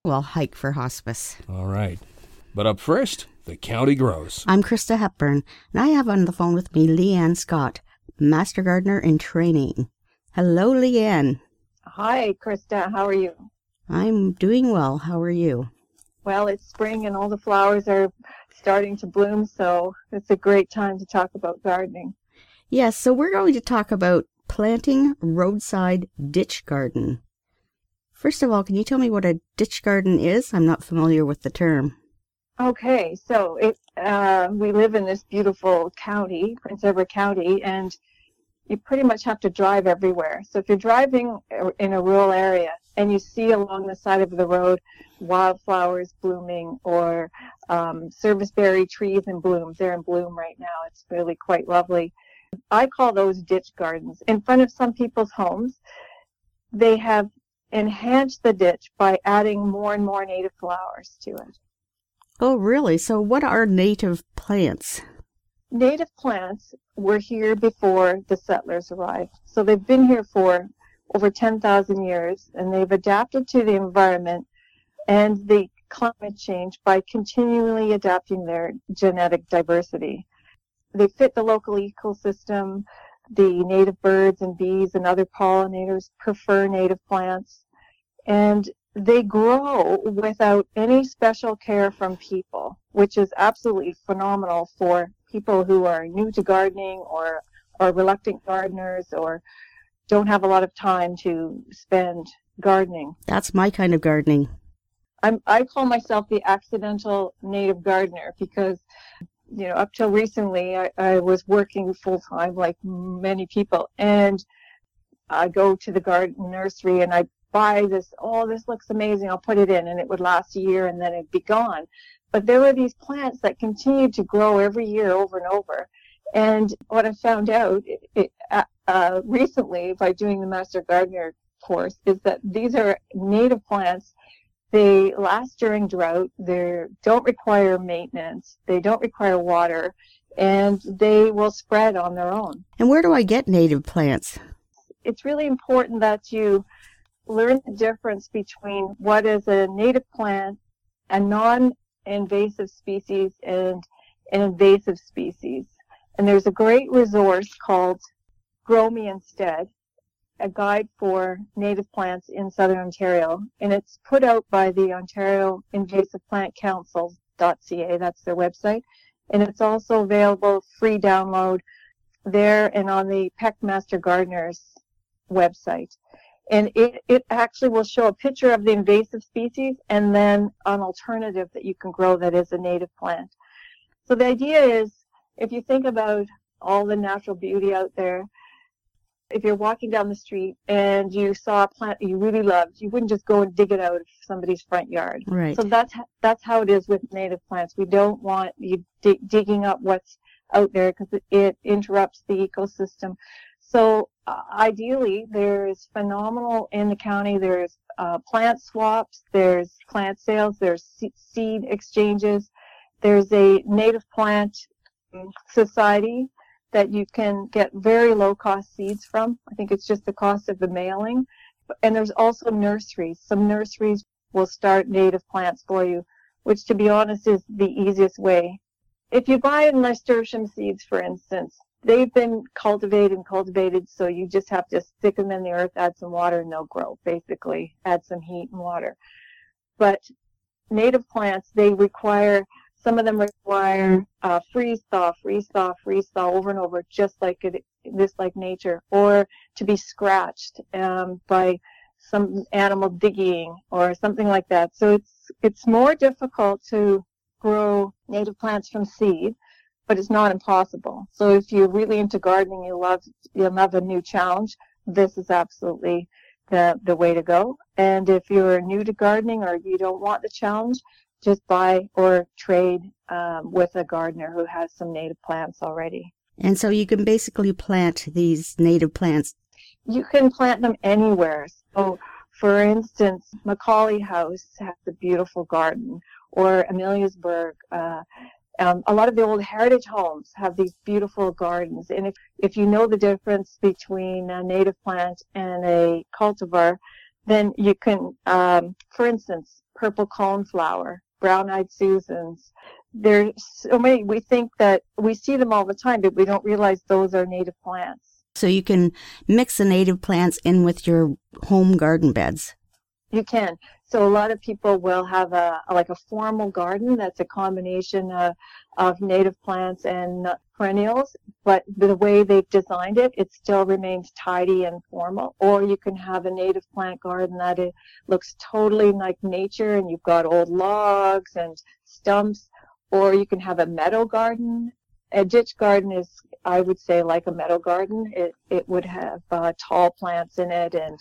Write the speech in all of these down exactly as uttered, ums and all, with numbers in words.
Well, hike for hospice. All right. But up first, the county grows. I'm Krista Hepburn, and I have on the phone with me Leanne Scott, Master Gardener in Training. Hello, Leanne. Hi, Krista. How are you? I'm doing well. How are you? Well, it's spring and all the flowers are starting to bloom, so it's a great time to talk about gardening. Yes, so we're going to talk about planting roadside ditch garden. First of all, can you tell me what a ditch garden is? I'm not familiar with the term. Okay, so it, uh, we live in this beautiful county, Prince Edward County, and you pretty much have to drive everywhere. So if you're driving in a rural area and you see along the side of the road wildflowers blooming or um, serviceberry trees in bloom, they're in bloom right now. It's really quite lovely. I call those ditch gardens. In front of some people's homes, they have enhance the ditch by adding more and more native flowers to it. Oh, really? So what are native plants? Native plants were here before the settlers arrived. So they've been here for over ten thousand years, and they've adapted to the environment and the climate change by continually adapting their genetic diversity. They fit the local ecosystem. The native birds and bees and other pollinators prefer native plants, and they grow without any special care from people, which is absolutely phenomenal for people who are new to gardening or are reluctant gardeners or don't have a lot of time to spend gardening. That's my kind of gardening. I'm, I call myself the accidental native gardener because you know, up till recently, I, I was working full-time like many people, and I go to the garden nursery and I buy this, oh, this looks amazing, I'll put it in, and it would last a year and then it'd be gone. But there were these plants that continued to grow every year over and over. And what I found out it, it, uh, recently by doing the Master Gardener course is that these are native plants. They last during drought, they don't require maintenance, they don't require water, and they will spread on their own. And where do I get native plants? It's really important that you learn the difference between what is a native plant, a non-invasive species, and an invasive species. And there's a great resource called Grow Me Instead, a guide for native plants in Southern Ontario, and it's put out by the Ontario Invasive Plant Council dot c a. That's their website, and it's also available free download there and on the Peck Master Gardeners website. And it, it actually will show a picture of the invasive species and then an alternative that you can grow that is a native plant. So the idea is, if you think about all the natural beauty out there, if you're walking down the street and you saw a plant that you really loved, you wouldn't just go and dig it out of somebody's front yard. Right. So that's that's how it is with native plants. We don't want you dig, digging up what's out there because it, it interrupts the ecosystem. So uh, ideally, there's phenomenal in the county. There's uh, plant swaps, there's plant sales, there's seed exchanges, there's a native plant society that you can get very low-cost seeds from. I think it's just the cost of the mailing. And there's also nurseries. Some nurseries will start native plants for you, which, to be honest, is the easiest way. If you buy nasturtium seeds, for instance, they've been cultivated and cultivated, so you just have to stick them in the earth, add some water, and they'll grow, basically. Add some heat and water. But native plants, they require... Some of them require uh, freeze thaw, freeze thaw, freeze thaw over and over, just like it, this, like nature, or to be scratched um, by some animal digging or something like that. So it's it's more difficult to grow native plants from seed, but it's not impossible. So if you're really into gardening, you love you love a new challenge, this is absolutely the the way to go. And if you're new to gardening or you don't want the challenge, just buy or trade um, with a gardener who has some native plants already. And so you can basically plant these native plants. You can plant them anywhere. So, for instance, Macaulay House has a beautiful garden, or Ameliasburg. Uh, um, a lot of the old heritage homes have these beautiful gardens. And if, if you know the difference between a native plant and a cultivar, then you can, um, for instance, purple coneflower, brown-eyed Susans. There's so many. We think that we see them all the time, but we don't realize those are native plants. So you can mix the native plants in with your home garden beds. You can. So a lot of people will have a like a formal garden that's a combination of, of native plants and perennials, but the way they've designed it, it still remains tidy and formal. Or you can have a native plant garden that it looks totally like nature, and you've got old logs and stumps. Or you can have a meadow garden. A ditch garden is, I would say, like a meadow garden. It it would have uh, tall plants in it and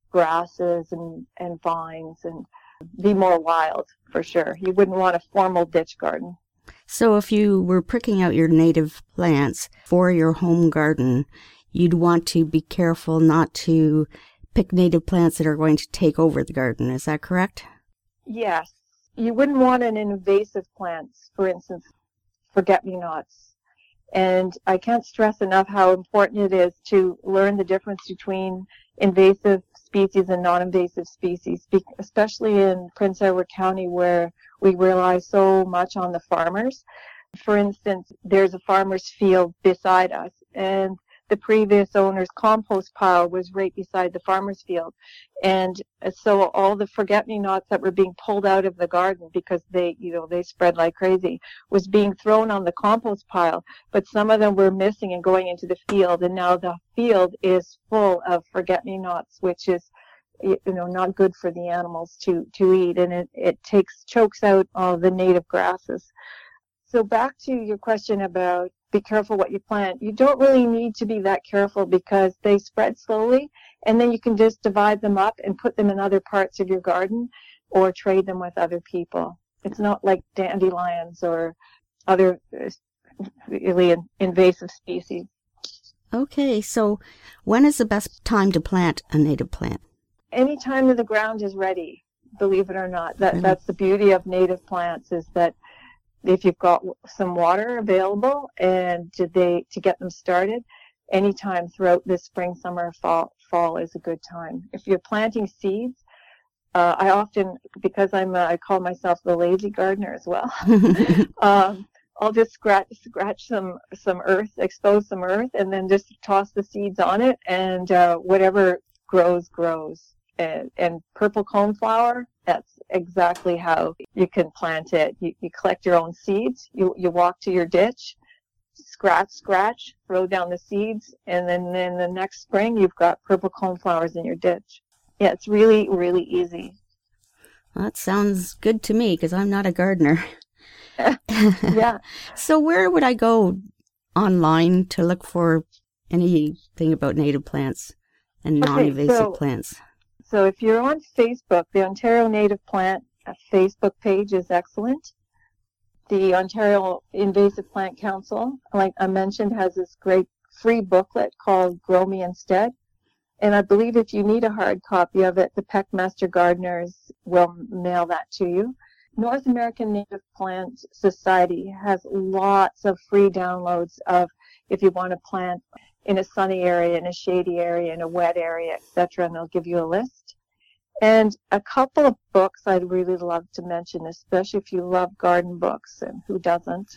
grasses and, and vines, and be more wild for sure. You wouldn't want a formal ditch garden. So if you were pricking out your native plants for your home garden, you'd want to be careful not to pick native plants that are going to take over the garden. Is that correct? Yes. You wouldn't want an invasive plants, for instance, forget-me-nots. And I can't stress enough how important it is to learn the difference between invasive species and non-invasive species, especially in Prince Edward County, where we rely so much on the farmers. For instance, there's a farmer's field beside us, and the previous owner's compost pile was right beside the farmer's field. And so all the forget-me-nots that were being pulled out of the garden because they, you know, they spread like crazy was being thrown on the compost pile, but some of them were missing and going into the field. And now the field is full of forget-me-nots, which is, you know, not good for the animals to, to eat. And it, it takes, chokes out all the native grasses. So back to your question about be careful what you plant. You don't really need to be that careful because they spread slowly, and then you can just divide them up and put them in other parts of your garden or trade them with other people. It's not like dandelions or other really invasive species. Okay, so when is the best time to plant a native plant? Anytime that the ground is ready, believe it or not. That, Really? That's the beauty of native plants, is that if you've got some water available and to they to get them started, anytime throughout this spring, summer, fall, fall is a good time. If you're planting seeds, uh, I often, because I'm, a, I call myself the lazy gardener as well. um, I'll just scratch, scratch some some earth, expose some earth, and then just toss the seeds on it, and uh, whatever grows, grows. And, and purple coneflower, that's exactly how you can plant it. You, you collect your own seeds, you, you walk to your ditch, scratch, scratch, throw down the seeds, and then, then the next spring you've got purple coneflowers in your ditch. Yeah, it's really, really easy. Well, that sounds good to me because I'm not a gardener. Yeah. So where would I go online to look for anything about native plants and Okay, non-invasive so- plants? So if you're on Facebook, the Ontario Native Plant Facebook page is excellent. The Ontario Invasive Plant Council, like I mentioned, has this great free booklet called Grow Me Instead. And I believe if you need a hard copy of it, the Peck Master Gardeners will mail that to you. North American Native Plant Society has lots of free downloads of if you want to plant in a sunny area, in a shady area, in a wet area, et cetera, and they'll give you a list. And a couple of books I'd really love to mention, especially if you love garden books, and who doesn't?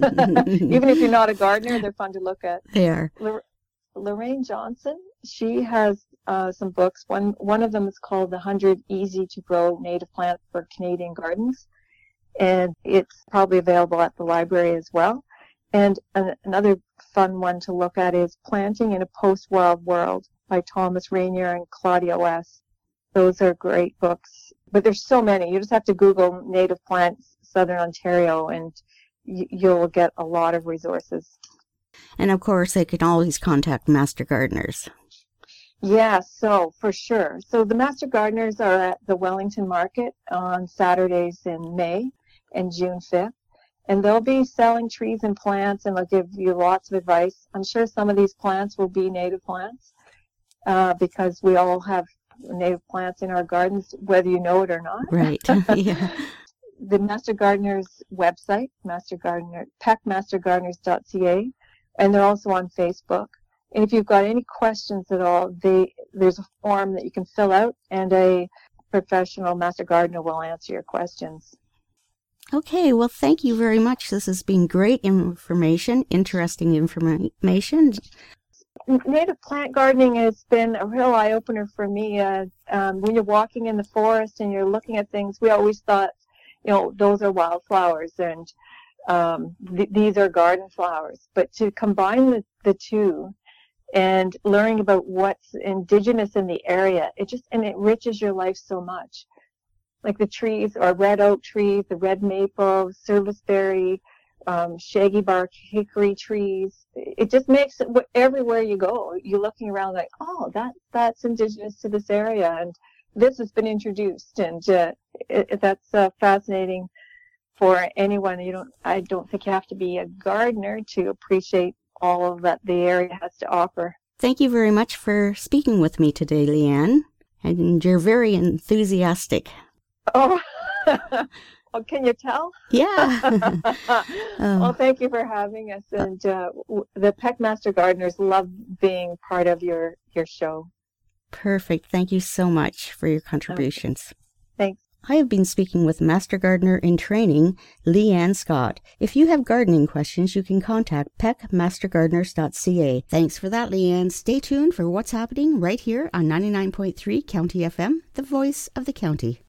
Even if you're not a gardener, they're fun to look at. They are. Lor- Lorraine Johnson, she has uh, some books. One one of them is called The one hundred Easy to Grow Native Plants for Canadian Gardens, and it's probably available at the library as well. And an, another fun one to look at is Planting in a Post-Wild World by Thomas Rainier and Claudia West. Those are great books. But there's so many. You just have to Google native plants, Southern Ontario, and y- you'll get a lot of resources. And of course, they can always contact Master Gardeners. Yeah, so for sure. So the Master Gardeners are at the Wellington Market on Saturdays in May and June fifth. And they'll be selling trees and plants, and they'll give you lots of advice. I'm sure some of these plants will be native plants uh, because we all have native plants in our gardens, whether you know it or not. Right. Yeah. The Master Gardeners website, Master Gardener, peck master gardeners dot c a, and they're also on Facebook. And if you've got any questions at all, they, there's a form that you can fill out, and a professional master gardener will answer your questions. Okay, well, thank you very much. This has been great information, interesting information. Native plant gardening has been a real eye-opener for me. Uh, um, when you're walking in the forest and you're looking at things, we always thought, you know, those are wildflowers and um, th- these are garden flowers. But to combine the, the two and learning about what's indigenous in the area, it just and it enriches your life so much. Like the trees, or red oak trees, the red maple, serviceberry, um, shaggy bark hickory trees. It just makes it everywhere you go. You're looking around like, oh, that that's indigenous to this area, and this has been introduced, and uh, it, it, that's uh, fascinating for anyone. You don't, I don't think you have to be a gardener to appreciate all of that the area has to offer. Thank you very much for speaking with me today, Leanne, and you're very enthusiastic. Oh, well, can you tell? Yeah. um, well, thank you for having us. And uh, the Peck Master Gardeners love being part of your, your show. Perfect. Thank you so much for your contributions. Okay. Thanks. I have been speaking with Master Gardener in Training, Leanne Scott. If you have gardening questions, you can contact peck master gardeners dot c a. Thanks for that, Leanne. Stay tuned for what's happening right here on ninety-nine point three County F M, the voice of the county.